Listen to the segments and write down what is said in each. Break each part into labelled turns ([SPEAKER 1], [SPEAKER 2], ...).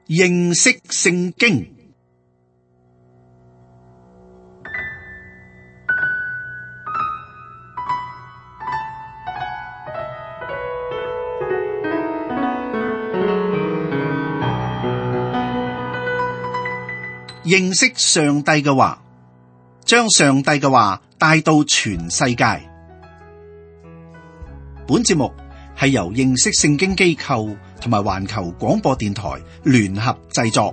[SPEAKER 1] 認識聖經。認識上帝嘅話，將上帝嘅話帶到全世界。本節目係由認識聖經機構同埋環球廣播電台聯合製作。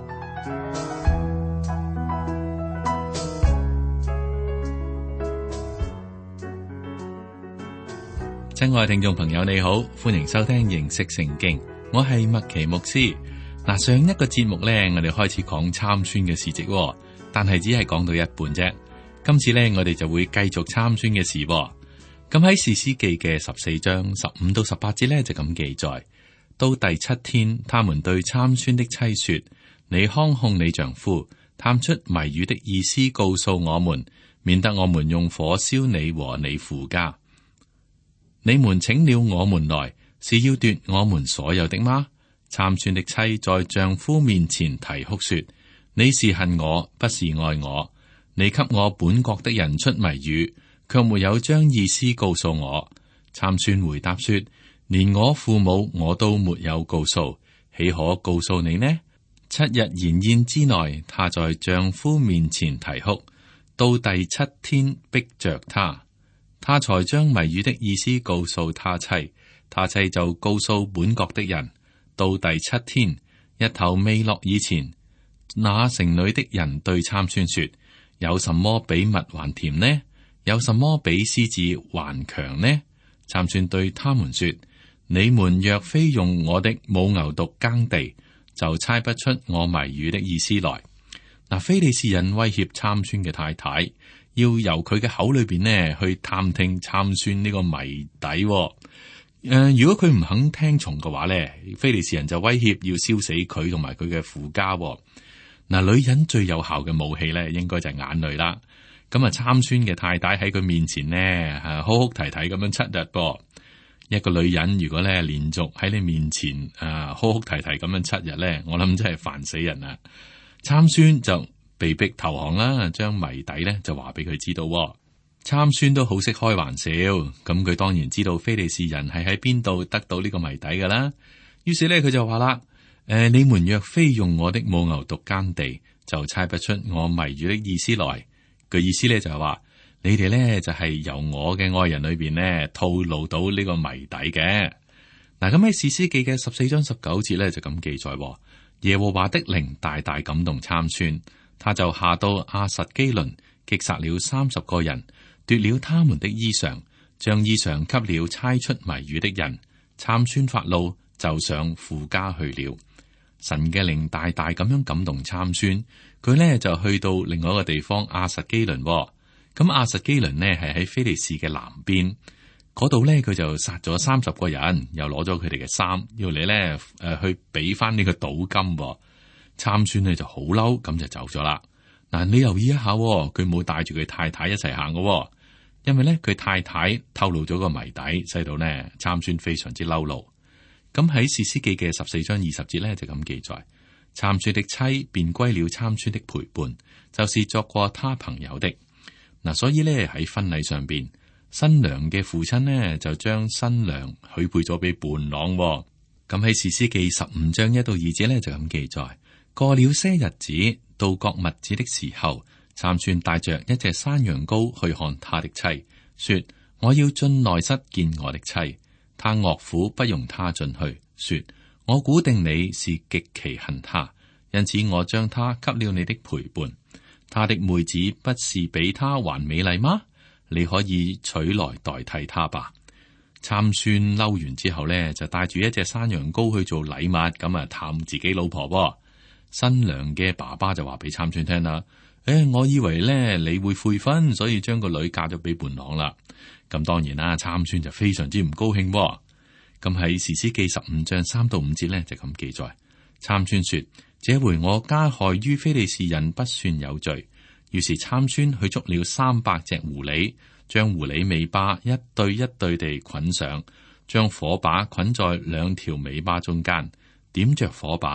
[SPEAKER 2] 親愛聽眾朋友，你好，歡迎收聽認識聖經，我係麥奇牧師。嗱，上一個節目呢，我哋開始講參孫嘅事蹟，但係只係講到一半啫。今次呢，我哋就會繼續參孫嘅事。咁喺士師記嘅14章15到18節呢，就咁記載：到第7天，他們對參孫的妻說：你康控你丈夫，探出謎語的意思，告訴我們，免得我們用火燒你和你父家。你們請了我們來，是要奪我們所有的嗎？參孫的妻在丈夫面前啼哭說：你是恨我，不是愛我。你給我本國的人出謎語，卻沒有將意思告訴我。參孫回答說：連我父母我都沒有告訴，豈可告訴你呢？7日筵宴之內，她在丈夫面前啼哭，到第7天逼着她，她才將謎語的意思告訴她妻，她妻就告訴本國的人。到第7天，日頭未落以前，那城裏的人對參孫說：有什麼比蜜還甜呢？有什麼比獅子還強呢？參孫對他們說：你們若非用我的母牛犢耕地，就猜不出我謎語的意思來。嗱，非利士人威脅參孫嘅太太，要由佢嘅口裏邊呢去探聽參孫呢個謎底。如果佢唔肯聽從嘅話咧，非利士人就威脅要燒死佢同埋佢嘅父家。嗱，女人最有效嘅武器咧，應該就係眼淚啦。咁啊，參孫嘅太太喺佢面前呢，哭哭啼啼咁樣7日噃。一個女人如果咧連續喺你面前哭哭啼啼咁樣7日咧，我諗真係煩死人啦。參孫就被逼投降啦，將謎底咧就話俾佢知道。參孫都好識開玩笑，咁佢當然知道非利士人係喺邊度得到呢個謎底噶啦。於是咧佢就話啦：你們若非用我的母牛犢耕地，就猜不出我謎語的意思來。個意思咧就係話，你哋咧就係由我嘅愛人裏邊呢透露到呢個謎底嘅。嗱，咁喺士師記嘅14章19節咧就咁記載：耶和華的靈大大感動參孫，他就下到亞實基倫，擊殺了30個人。奪了他們的衣裳，將衣裳給了猜出謎語的人。參孫發怒，就上父家去了。神嘅靈大大咁樣感動參孫，佢呢就去到另外一個地方亞實基倫。咁亞實基倫呢係喺非利士嘅南邊，嗰度呢佢就殺咗30個人，又攞咗佢哋嘅衫，要你呢去俾翻呢個賭金。參孫呢就好嬲，咁就走咗啦。嗱，你留意一下，佢冇帶住佢太太一齊行嘅，因為咧佢太太透露咗個謎底，使到呢參孫非常之嬲怒。咁喺士師記嘅14章20節咧就咁記載：參孫的妻便歸了參孫的陪伴，就是作過他朋友的。嗱，所以咧喺婚禮上邊，新娘嘅父親呢就將新娘許配咗俾伴郎。咁喺士師記15章1到2節咧就咁記載：過了些日子，到割麥子的時候，參孫帶着一隻山羊羔去看他的妻，說：我要進內室見我的妻。他岳父不容他進去，說：我估定你是極其恨他，因此我將他給了你的陪伴。他的妹子不是比他還美麗嗎？你可以取來代替他吧。參孫嬲完之後呢，就帶住一隻山羊羔去做禮物，咁啊探自己老婆。新娘嘅爸爸就話俾參孫聽啦：我以為咧你會悔婚，所以將個女嫁咗俾伴郎啦。咁當然啦，參孫就非常之唔高興。咁喺士師記15章3到5節咧就咁記載：參孫說：這回我加害於非利士人不算有罪。於是參孫去捉了300隻狐狸，將狐狸尾巴一對一對地捆上，將火把捆在2條尾巴中間，點着火把，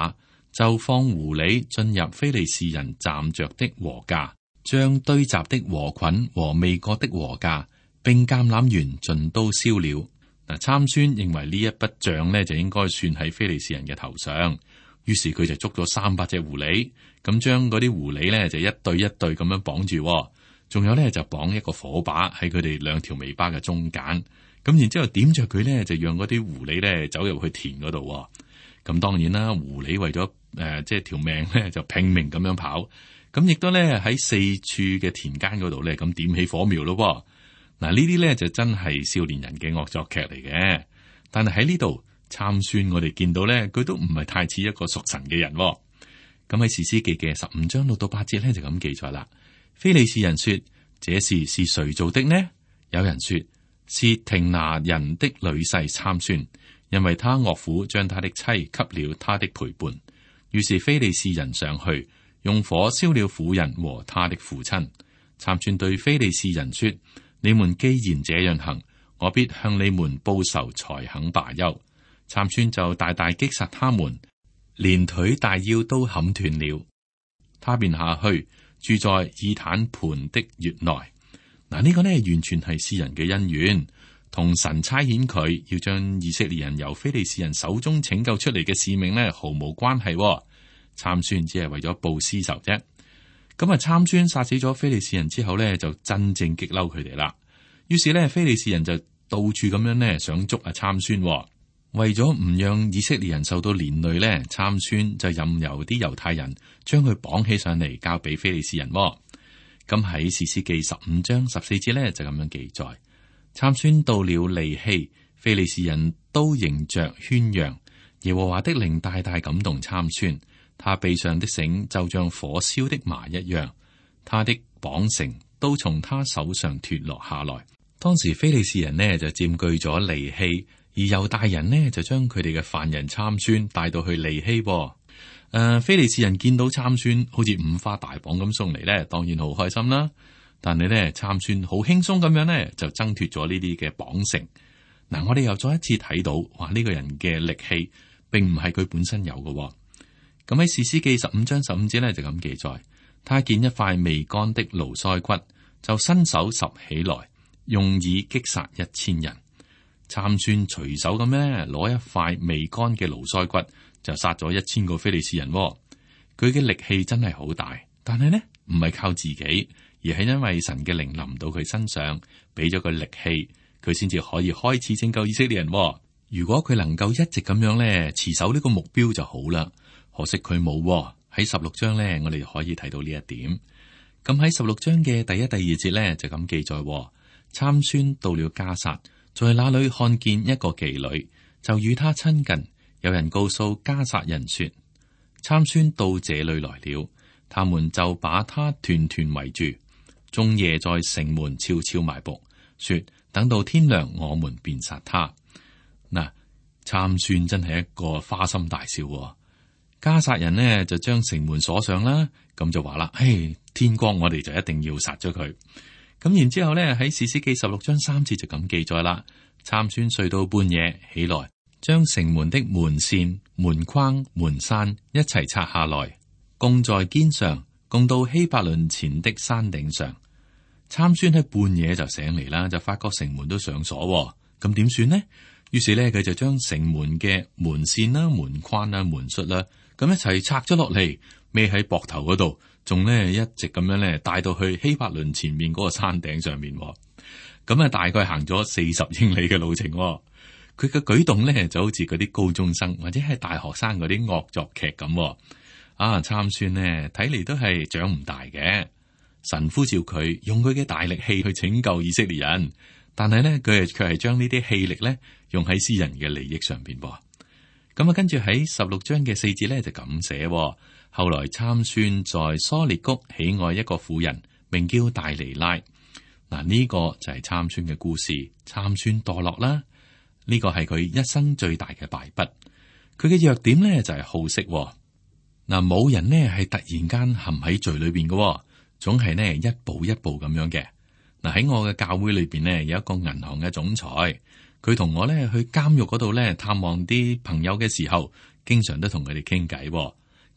[SPEAKER 2] 就放狐狸進入非利士人站着的禾稼，將堆集的禾捆和未割的禾稼，並橄欖園盡都燒了。嗱，參孫認為呢一筆賬呢就應該算喺非利士人嘅頭上，於是佢就捉咗300隻狐狸，咁將嗰啲狐狸呢就一對一對咁樣綁住，仲有呢就綁一個火把喺佢哋2條尾巴嘅中間，咁然之後點着佢呢，就讓嗰啲狐狸呢走入去田嗰度。咁當然啦，狐狸為咗即係條命呢，就拼命咁樣跑，咁亦都呢喺四處嘅田間嗰度呢，咁點起火苗咯。嗱，呢啲咧就真係少年人嘅惡作劇嚟嘅，但係喺呢度參孫，我哋見到咧，佢都唔係太似一個屬神嘅人。咁喺士師記嘅15章6到8節咧就咁記載啦。非利士人說：這事是誰做的呢？有人說是亭拿人的女婿參孫，因為他岳父將他的妻給了他的陪伴。於是非利士人上去，用火燒了婦人和他的父親。參孫對非利士人說：你們既然這樣行，我必向你們報仇，才肯罷休。參孫就大大擊殺他們，連腿帶腰都砍斷了。他便下去住在以坦盤的穴內。嗱，呢個呢完全係詩人嘅恩怨，同神差遣佢要將以色列人由非利士人手中拯救出嚟嘅使命呢毫無關係。參孫只係為咗報私仇啫。咁啊，參孫殺死咗非利士人之後呢，就真正激嬲佢哋啦。於是呢，非利士人就到處咁樣呢，想捉阿參孫。為咗唔讓以色列人受到連累呢，參孫就任由啲猶太人將佢綁起上嚟，交俾非利士人。咁喺士師記15章14節呢，就咁樣記載：參孫到了利希，非利士人都迎着喧嚷，耶和華的靈大大感動參孫。他臂上的繩就像火燒的麻一樣，他的綁繩都從他手上脫落下來。當時非利士人呢就佔據咗利希，而猶大人呢就將佢哋嘅犯人參孫帶到去利希。非利士人見到參孫好似五花大綁咁送嚟呢，當然好開心啦。但係呢，參孫好輕鬆咁樣呢就掙脫咗呢啲嘅綁繩。嗱，我哋又再一次睇到，哇！呢個人嘅力氣並唔係佢本身有嘅。咁喺士師記15章15節咧就咁記載，他見一塊未乾的驢腮骨，就伸手拾起來，用以擊殺1000人。參孫隨手咁咧攞一塊未乾嘅驢腮骨，就殺咗1000個非利士人。佢嘅力氣真係好大，但係呢唔係靠自己，而係因為神嘅靈臨到佢身上，俾咗佢力氣，佢先至可以開始拯救以色列人。如果佢能夠一直咁樣咧持守呢個目標就好啦。可惜佢冇。喺16章咧，我哋可以睇到呢一點。咁喺16章嘅第1、第2節咧就咁記載：參孫到了迦薩，在那裏看見一個妓女，就與他親近。有人告訴迦薩人說：參孫到這裏來了。他們就把他團團圍住，終夜在城門悄悄埋伏，說：等到天亮，我們便殺他。嗱，參孫真係一個花心大少。迦薩人呢就將城門鎖上啦，咁就話啦：天光我哋就一定要殺咗佢。咁然之後呢喺士師記16章3節就咁記載啦。參孫睡到半夜起來，將城門的門扇、門框、門閂一齊拆下來，供在肩上，供到希伯崙前的山頂上。參孫喺半夜就醒嚟啦，就發覺城門都上鎖，咁點算呢？於是呢，佢就將城門嘅門扇啦、門框啦、門閂啦，咁一齊拆咗落嚟，孭喺膊頭嗰度，仲呢一直咁樣咧帶到去希伯崙前面嗰個山頂上面。咁啊，大概行咗40英里嘅路程。佢嘅舉動咧就好似嗰啲高中生或者係大學生嗰啲惡作劇咁。參孫呢睇嚟都係長唔大嘅。神呼召佢用佢嘅大力氣去拯救以色列人，但係呢，佢卻係將呢啲氣力咧用喺私人嘅利益上邊。咁啊，跟住喺16章嘅4節咧就咁寫：後來參孫在梭烈谷喜愛一個婦人，名叫大尼拉。嗱，呢個就係參孫嘅故事。參孫墮落啦，呢個係佢一生最大嘅敗筆。佢嘅弱點咧就係好色。嗱，冇人呢係突然間陷喺罪裏邊嘅，總係呢一步一步咁樣嘅。嗱，喺我嘅教會裏邊呢，有一個銀行嘅總裁。佢同我咧去監獄嗰度咧探望啲朋友嘅時候，經常都同佢哋傾偈。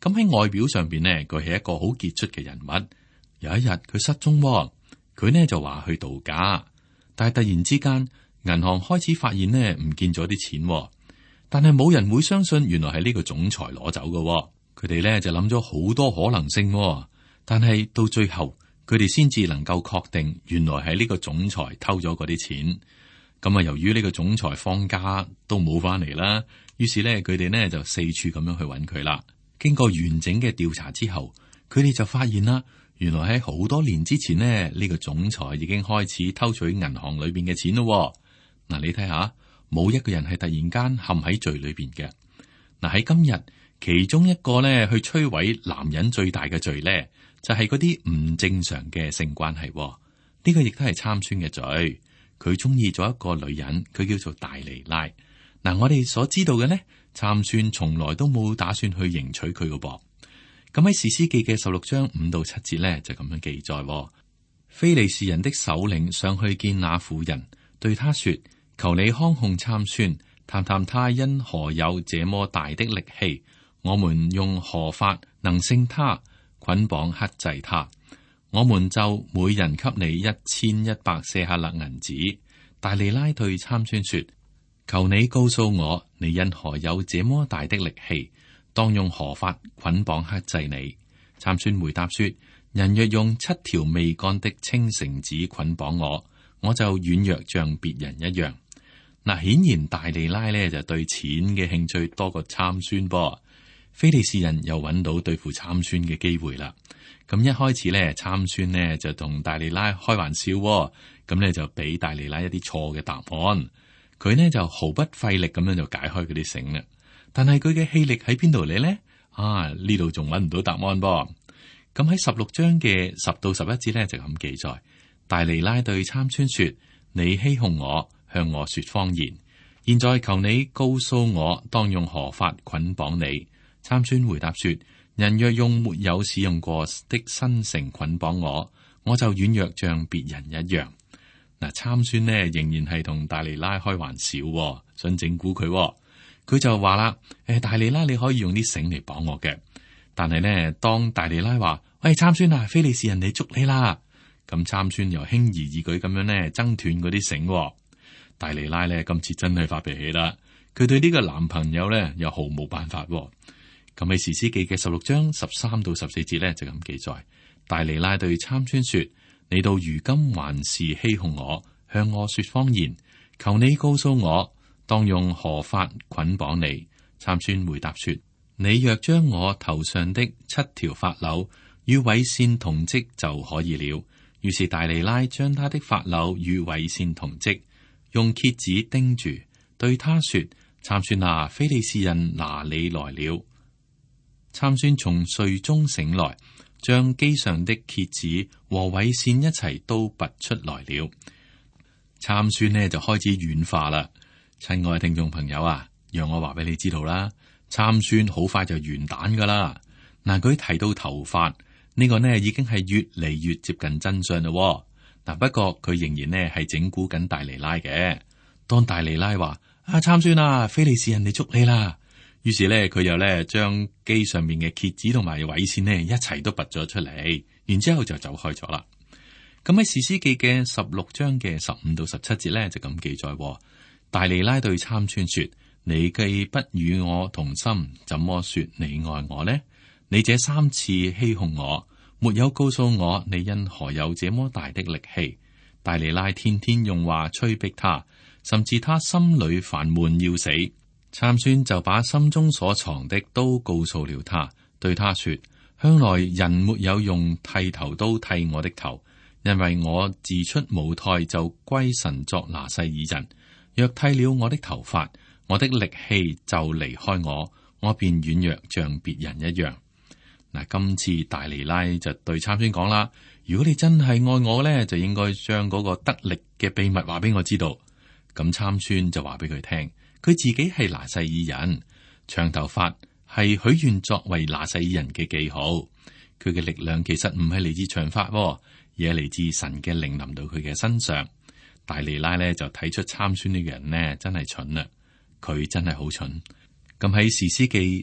[SPEAKER 2] 咁喺外表上邊呢，佢係一個好傑出嘅人物。有一日佢失蹤，佢呢就話去度假，但係突然之間銀行開始發現呢唔見咗啲錢，但係冇人會相信原來係呢個總裁攞走嘅。佢哋呢就諗咗好多可能性，但係到最後佢哋先至能夠確定原來係呢個總裁偷咗嗰啲錢。咁啊，由於呢個總裁放假都冇翻嚟啦，於是呢，佢哋呢就四處咁樣去揾佢啦。經過完整嘅調查之後，佢哋就發現啦，原來喺好多年之前呢，呢個總裁已經開始偷取銀行裏邊嘅錢咯。嗱，你睇下，冇一個人係突然間陷喺罪裏邊嘅。嗱，喺今日，其中一個呢去摧毀男人最大嘅罪呢，就係嗰啲唔正常嘅性關係。呢個亦都係參孫嘅罪。佢中意咗一個女人，佢叫做大利拉。嗱，我哋所知道嘅呢，參孫從來都冇打算去迎娶佢嘅噃。咁喺士師記嘅16章5到7節呢，就咁樣記載：非利士人的首領上去見那婦人，對他說：求你看控參孫，探探他因何有這麼大的力氣，我們用何法能勝他，捆綁克制他。我們就每人給你1100舍客勒銀子。大利拉對參孫說：求你告訴我，你因何有這麼大的力氣，當用何法捆綁克制你？參孫回答說：人若用7條未乾的青繩子捆綁我，我就軟弱像別人一樣。嗱，顯然大利拉呢就對錢嘅興趣多過參孫噃。非利士人又揾到對付參孫嘅機會啦。咁一開始咧，參孫呢就同大利拉開玩笑，咁咧就俾大利拉一啲錯嘅答案。佢呢就毫不費力咁樣就解開佢啲繩啦。但係佢嘅氣力喺邊度嚟呢？呢度仲揾唔到答案噃。咁喺16章嘅10到11節咧就咁記載：大利拉對參孫說：你欺哄我，向我說謊言。現在求你告訴我，當用何法捆綁你？參孫回答說：人若用沒有使用過的新繩捆綁我，我就軟弱像別人一樣。嗱，參孫呢仍然係同大利拉開玩笑，想整蠱佢。佢就話啦：大利拉，你可以用啲繩嚟綁我嘅。但係呢，當大利拉話：喂，參孫啊，非利士人嚟捉你啦！咁參孫又輕而易舉咁樣呢掙斷嗰啲繩。大利拉呢今次真係發脾氣啦，佢對呢個男朋友呢又毫無辦法。咁喺士師記嘅16章13到14節咧就咁記載：大利拉對參孫說：你到如今還是欺哄我，向我說謊言，求你告訴我，當用何法捆綁你？參孫回答說：你若將我頭上的7條髮綹與緯線同織就可以了。於是大利拉將他的髮綹與緯線同織，用橛子釘住，對他說：參孫啊，非利士人拿你來了。參孫從睡中醒來，將機上的橛子和緯線一齊都拔出來了。參孫呢就開始軟化啦。親愛聽眾朋友啊，讓我話俾你知道啦，參孫好快就完蛋噶啦。嗱，佢提到頭髮呢個呢已經係越嚟越接近真相啦。嗱，不過佢仍然呢係整蠱緊大利拉嘅。當大利拉話：參孫啊，非利士人嚟捉你啦！於是咧，佢又咧將機上面嘅橛子同埋緯線呢一齊都拔咗出嚟，然之後就走開咗啦。咁喺士師記嘅16章嘅15到17節咧就咁記載：大利拉對參孫說：你既不與我同心，怎麼說你愛我呢？你這3次欺哄我，沒有告訴我你因何有這麼大的力氣。大利拉天天用話催逼他，甚至他心裏煩悶要死。參孫就把心中所藏的都告訴了他，對他說：向來人沒有用剃頭刀剃我的頭，因為我自出母胎就歸神作拿細耳人。若剃了我的頭髮，我的力氣就離開我，我便軟弱像別人一樣。嗱，今次大利拉就對參孫講啦：如果你真係愛我呢，就應該將嗰個得力嘅秘密話俾我知道。咁參孫就話俾佢聽。佢自己係拿細耳人，長頭髮係許願作為拿細耳人嘅記號。佢嘅力量其實唔係嚟自長髮，而係嚟自神嘅靈臨到佢嘅身上。大利拉咧就睇出參孫呢個人呢真係蠢啦，佢真係好蠢。咁喺士師記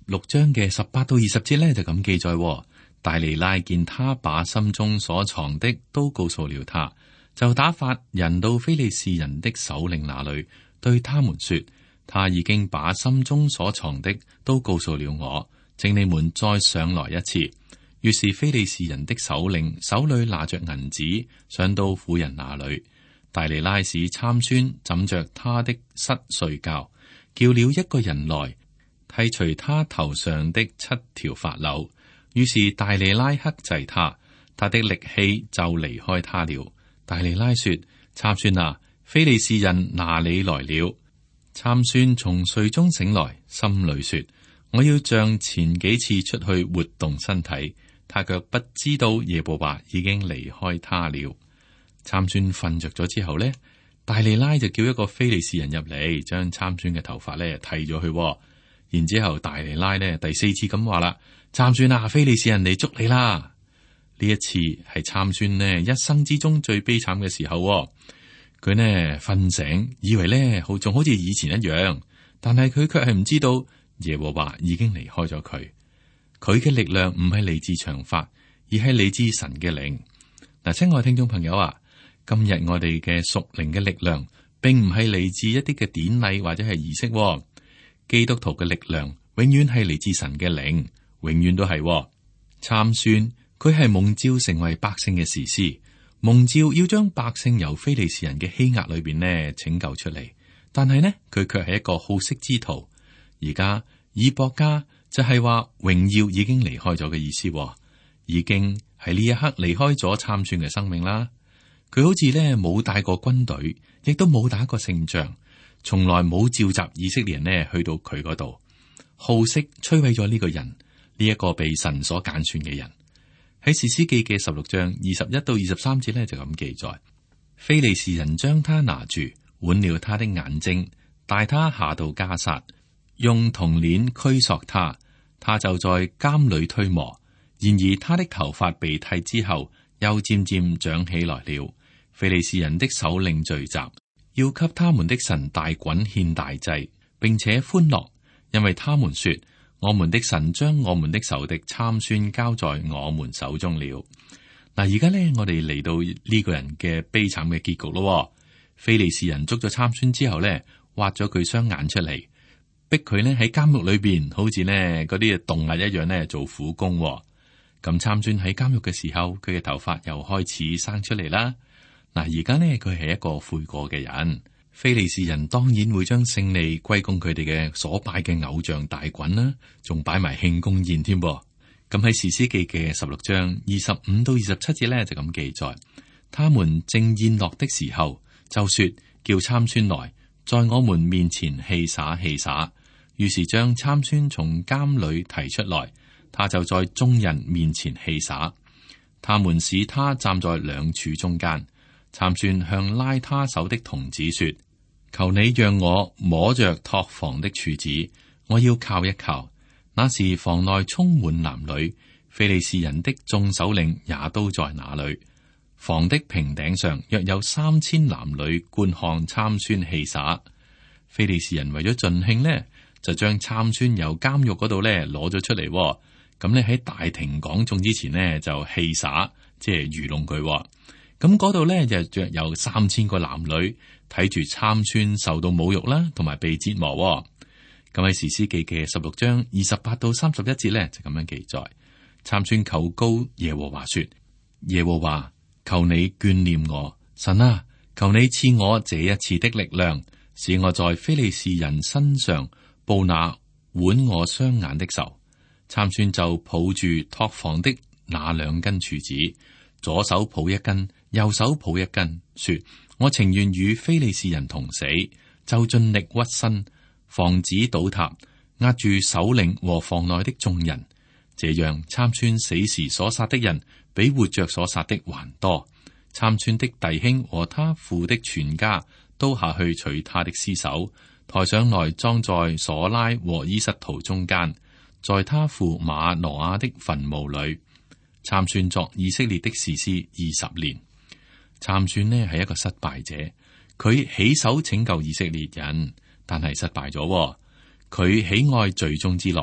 [SPEAKER 2] 16章嘅18到20節呢，就咁記載，大利拉見他把心中所藏的都告訴了他，就打發人到非利士人的首領那裏，對他們說，他已經把心中所藏的都告訴了我，請你們再上來一次。於是非利士人的首領手裏拿着銀子上到婦人那裏，大利拉使參孫枕着他的膝睡覺，叫了一個人來剃除他頭上的7條髮綹。於是大利拉克制他，他的力氣就離開他了。大利拉說：參孫啊，非利士人拿你來了。參孫從睡中醒來，心裏說：我要像前幾次出去活動身體。他卻不知道耶和華已經離開他了。參孫瞓着咗之後呢，大利拉就叫一個非利士人入嚟，將參孫嘅頭髮咧剃咗去。然之後大利拉呢第4次咁話啦：參孫啊，非利士人嚟捉你啦！呢一次係參孫呢一生之中最悲慘嘅時候。佢呢瞓醒，以為呢仲好似以前一樣，但係佢卻係唔知道耶和華已經離開咗佢。佢嘅力量唔係嚟自長髮，而係嚟自神嘅靈。嗱，親愛聽眾朋友啊，今日我哋嘅屬靈嘅力量，並唔係嚟自一啲嘅典禮或者係儀式。基督徒嘅力量永遠係嚟自神嘅靈，永遠都係。參孫佢係蒙召成為百姓嘅士師，蒙召要將百姓由非利士人嘅欺壓裏邊呢拯救出嚟。但係呢，佢卻係一個好色之徒。而家以博家就係話榮耀已經離開咗嘅意思，已經喺呢一刻離開咗參孫嘅生命啦。佢好似呢冇帶過軍隊，亦都冇打過勝仗，從來冇召集以色列人呢去到佢嗰度。好色摧毀咗呢個人，呢一個被神所揀選嘅人。喺士師記嘅16章21到23節呢，就咁記載：非利士人將他拿住，剜了他的眼睛，帶他下到迦薩，用銅鏈拘索他，他就在監裏推磨。然而他的頭髮被剃之後，又漸漸長起來了。非利士人的首領聚集，要給他們的神大袞獻大祭，並且歡樂，因為他們說：我們的神將我們的仇敵參孫交在我們手中了。嗱，而家呢，我哋嚟到呢個人嘅悲慘嘅結局咯。非利士人捉咗參孫之後呢，挖咗佢雙眼出嚟，逼佢呢喺監獄裏邊，好似呢嗰啲動物一樣呢做苦工。咁參孫喺監獄嘅時候，佢嘅頭髮又開始生出嚟啦。嗱，而家呢，佢係一個悔過嘅人。非利士人當然會將勝利歸功佢哋嘅所拜嘅偶像大袞啦，仲擺埋慶功宴添。咁喺士師記嘅16章25到27節呢，就咁記載：他們正宴樂的時候，就說叫參孫來，在我們面前戲耍戲耍。於是將參孫從監裏提出來，他就在眾人面前戲耍。他們使他站在兩柱中間。參孫向拉他手的童子說：求你讓我摸着托房的柱子，我要靠一靠。那時房內充滿男女，非利士人的眾首領也都在那裏。房的平頂上約有3000男女觀看參孫戲耍。非利士人為咗盡興呢，就將參孫由監獄嗰度呢攞咗出嚟。咁你喺大庭廣眾之前呢，就戲耍，即係愚弄佢。咁嗰度咧就約有3000個男女睇住參孫受到侮辱啦，同埋被折磨。咁喺士師記嘅16章28到31節咧就咁樣記載：參孫求告耶和華說：耶和華，求你眷念我，神啊，求你賜我這一次的力量，使我在非利士人身上報那剜我雙眼的仇。參孫就抱住托房的那2根柱子，左手抱一根，右手抱一根，說：我情願與非利士人同死，就盡力屈身，防止倒塌，壓住首領和房內的眾人。這樣參孫死時所殺的人，比活着所殺的還多。參孫的弟兄和他父的全家都下去取他的屍首，抬上來裝在所拉和以實圖中間，在他父馬挪亞的墳墓裏。參孫作以色列的士師20年。參孫呢係一個失敗者，佢起手拯救以色列人，但係失敗咗。佢喜愛罪中之樂，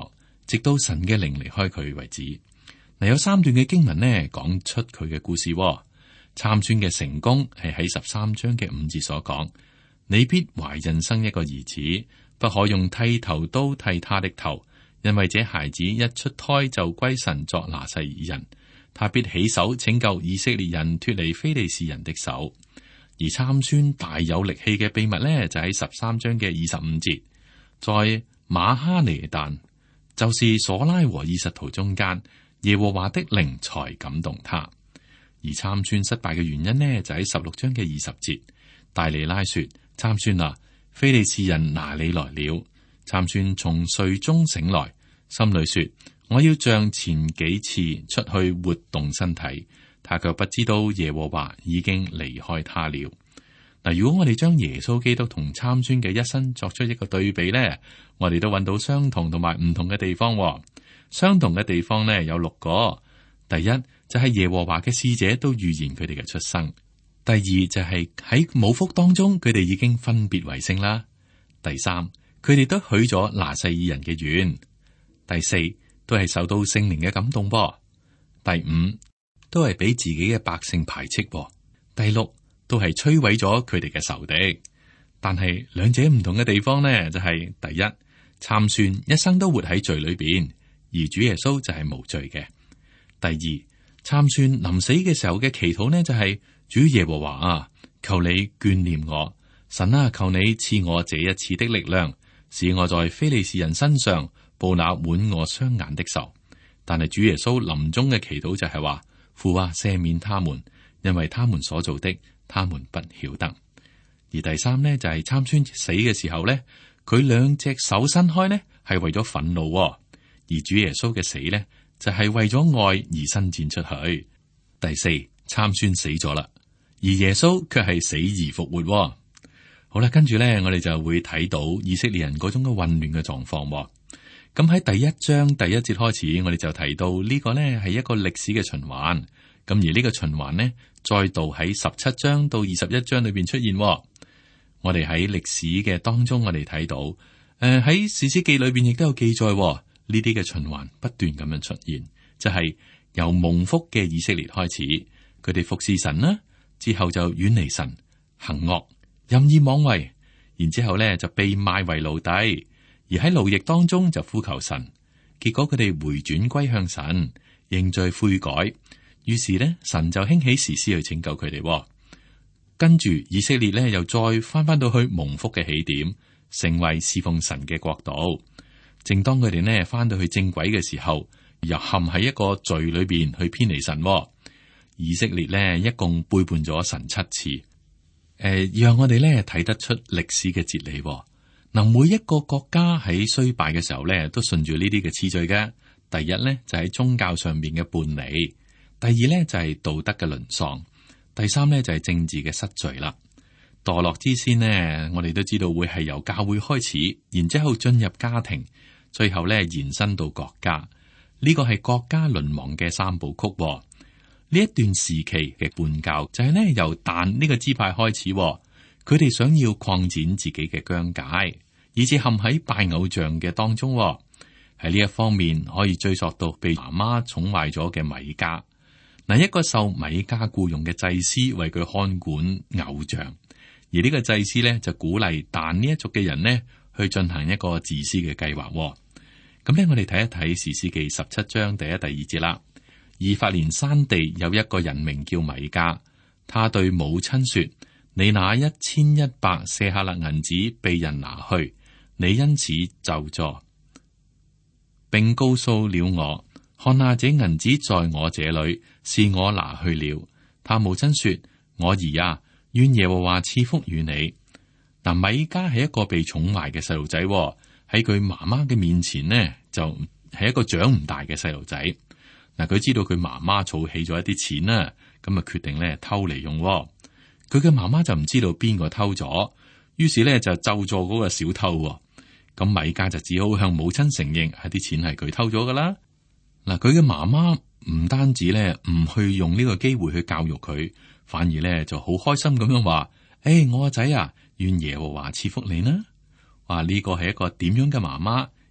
[SPEAKER 2] 直到神嘅靈離開佢為止。嗱，有3段嘅經文呢，講出佢嘅故事。參孫嘅成功係喺13章嘅5節所講：你必懷孕生一個兒子，不可用剃頭刀剃他的頭，因為這孩子一出胎就歸神作拿細耳人，他必起手拯救以色列人脫離非利士人的手。而參孫大有力氣嘅秘密呢，就喺13章嘅25節，在馬哈尼但，就是索拉和以實圖中間，耶和華的靈才感動他。而參孫失敗嘅原因呢，就喺16章嘅20節，大利拉說：參孫啊，非利士人拿你來了。參孫從睡中醒來，心裏說：我要像前幾次出去活動身體。他卻不知道耶和華已經離開他了。嗱，如果我哋將耶穌基督同參孫嘅一生作出一個對比呢，我哋都揾到相同同埋唔同嘅地方。相同嘅地方呢，有6個。第一就係耶和華嘅使者都預言佢哋嘅出生。第二就係喺母腹當中，佢哋已經分別為聖啦。第三，佢哋都許咗拿細耳人嘅願。第四，都係受到聖靈嘅感動噃。第五，都係俾自己嘅百姓排斥。第六，都係摧毀咗佢哋嘅仇敵。但係兩者唔同嘅地方呢，就係第一，參孫一生都活喺罪裏邊，而主耶穌就係無罪嘅。第二，參孫臨死嘅時候嘅祈禱呢，就係主耶和華啊，求你眷念我，神啊，求你賜我這一次的力量，使我在非利士人身上報那滿我雙眼的仇。但係主耶穌臨終嘅祈禱就係話：父啊，赦免他們，因為他們所做的，他們不曉得。而第三呢，就係參孫死嘅時候呢，佢2隻手伸開呢，係為咗憤怒，而主耶穌嘅死呢，就係為咗愛而伸展出去。第四，參孫死咗啦，而耶穌卻係死而復活。好啦，跟住呢，我哋就會睇到以色列人嗰種嘅混亂嘅狀況。咁喺第1章第1節開始，我哋就提到呢個呢係一個歷史嘅循環。咁而呢個循環呢，再度喺17章到21章裏邊出現。我哋喺歷史嘅當中，我哋睇到，喺士師記裏邊亦都有記載，呢啲嘅循環不斷咁樣出現，就係由蒙福嘅以色列開始，佢哋服侍神啦，之後就遠離神，行惡，任意妄為，然之後咧就被賣為奴隸，而喺奴役當中就呼求神，結果佢哋回轉歸向神，認罪悔改，於是呢，神就興起士師去拯救佢哋。跟住以色列咧又再翻到去蒙福嘅起點，成為侍奉神嘅國度。正當佢哋呢翻到去正軌嘅時候，又陷喺一個罪裏邊去偏離神。以色列呢一共背叛咗神7次。讓我哋呢睇得出歷史嘅哲理。嗱，每一個國家喺衰敗嘅時候呢，都順住呢啲嘅次序嘅。第一呢就喺宗教上面嘅叛離，第二呢就係道德嘅淪喪。第三呢，就係政治嘅失序啦。墮落之先呢，我哋都知道會係由教會開始，然之後進入家庭，最後呢延伸到國家。呢個係國家淪亡嘅3部曲。呢一段時期嘅叛教就係呢由但呢個支派開始，佢哋想要擴展自己嘅疆界，以致陷喺拜偶像嘅當中。喺呢一方面可以追溯到被媽媽寵壞咗嘅米迦。嗱，一個受米迦僱傭嘅祭司為佢看管偶像，而呢個祭司咧就鼓勵但呢一族嘅人呢去進行一個自私嘅計劃。咁咧，我哋睇一睇士師記17章第1、第2節啦。以法蓮山地有一個人名叫米迦，他對母親說：你那1100舍客勒銀子被人拿去，你因此咒詛，並告訴了我。看哪，這銀子在我這裏，是我拿去了。他母親說：我兒啊，願耶和華賜福與你。嗱，米迦係一個被寵壞嘅細路仔，喺佢媽媽嘅面前呢，就係一個長唔大嘅細路仔。嗱，佢知道佢媽媽儲起咗一啲錢啦，咁啊決定咧偷嚟用。佢嘅媽媽就唔知道邊個偷咗，於是咧就咒詛嗰個小偷。咁米迦就只好向母親承認係啲錢係佢偷咗噶啦。嗱，佢嘅媽媽唔單止咧唔去用呢個機會去教育佢，反而咧就好開心咁樣話：我個仔啊，願耶和華賜福你呢。話呢個係一個點樣嘅媽媽，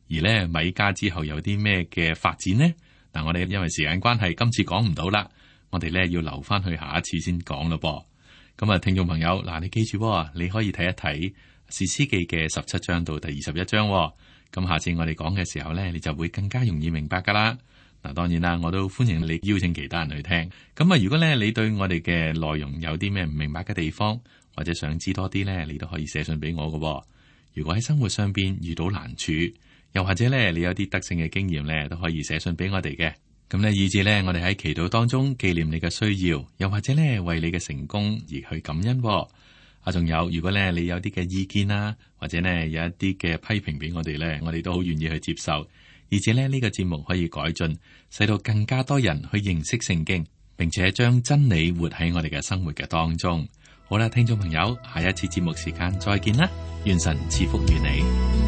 [SPEAKER 2] 而咧米迦之後有啲咩嘅發展呢？嗱，我哋因為時間關係，今次講唔到啦，我哋咧要留翻去下一次先講咯噃。咁啊，聽眾朋友，嗱，你記住，你可以睇一睇士師記嘅17章到第21章。咁下次我哋講嘅時候咧，你就會更加容易明白噶啦。嗱，當然啦，我都歡迎你邀請其他人去聽。咁啊，如果咧你對我哋嘅內容有啲咩唔明白嘅地方，或者想知多啲咧，你都可以寫信俾我噶。如果喺生活上邊遇到難處，又或者咧你有啲得勝嘅經驗咧，都可以寫信俾我哋嘅。咁咧以至咧我哋喺祈禱當中紀念你嘅需要，又或者咧為你嘅成功而去感恩。仲有，如果咧你有啲嘅意見啊，或者咧有一啲嘅批評俾我哋咧，我哋都好願意去接受。而且咧呢個節目可以改進，使到更加多人去認識聖經，並且將真理活喺我哋嘅生活嘅當中。好啦，聽眾朋友，下一次節目時間再見啦，願神賜福於你。